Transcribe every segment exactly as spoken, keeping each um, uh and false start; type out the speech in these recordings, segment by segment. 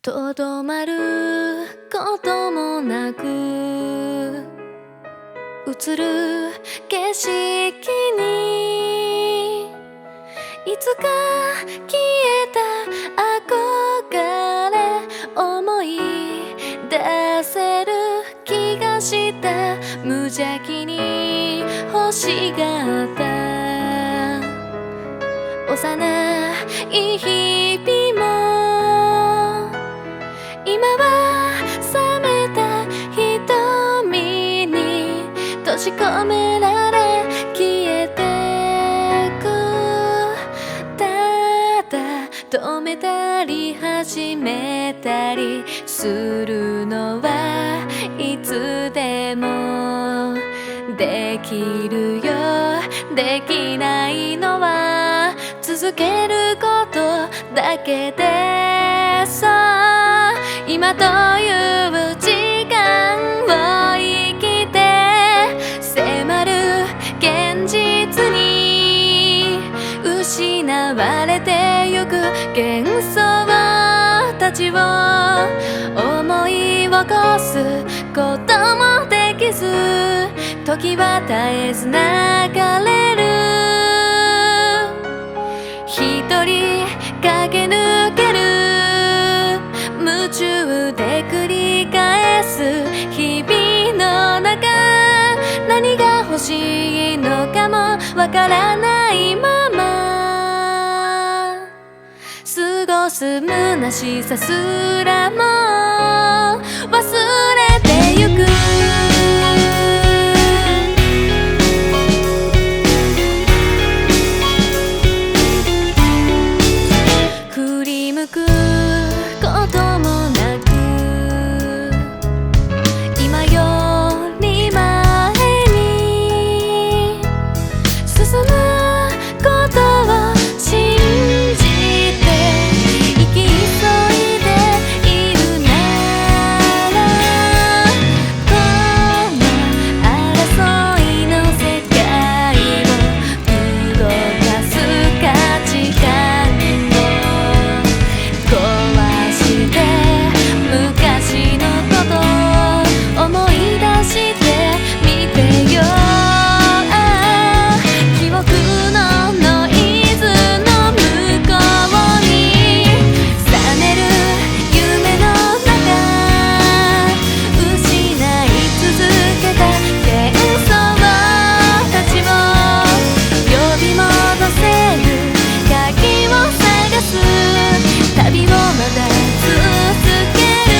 とどまることもなく映る景色にいつか消えた憧れ思い出せる気がした無邪気に欲しがった幼い日々も今は冷めた瞳に閉じ込められ消えてくただ止めたり始めたりするのはいつでもできるよできないのは続けることだけでさ今という時間を生きて迫る現実に失われてゆく幻想たちを思い起こすこともできず時は絶えず流れる一人駆け抜ける夢中で繰り返す日々の中何が欲しいのかもわからないまま過ごす虚しさすらも忘れてゆく振り向くこともなく今より前に進むことを信じて生き急いでいるならこの争いの世界を動かす価値観壊して昔のこと思い出してみてよ記憶のノイズの向こうに覚める夢の中失い続けた幻想たちを呼び戻せる鍵を探す旅をまだ続ける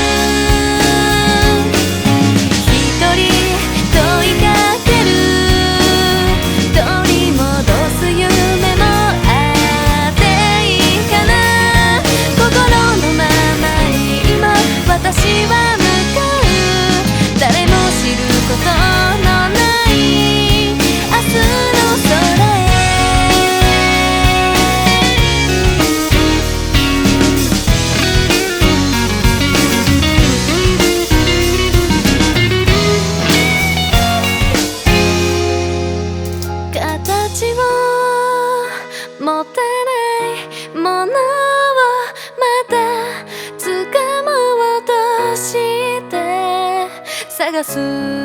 一人問いかける取り戻す夢もあっていいかな心のままに今私は向かう誰も知ることのない明日の空へ形を持たないものをまた掴もうとして探す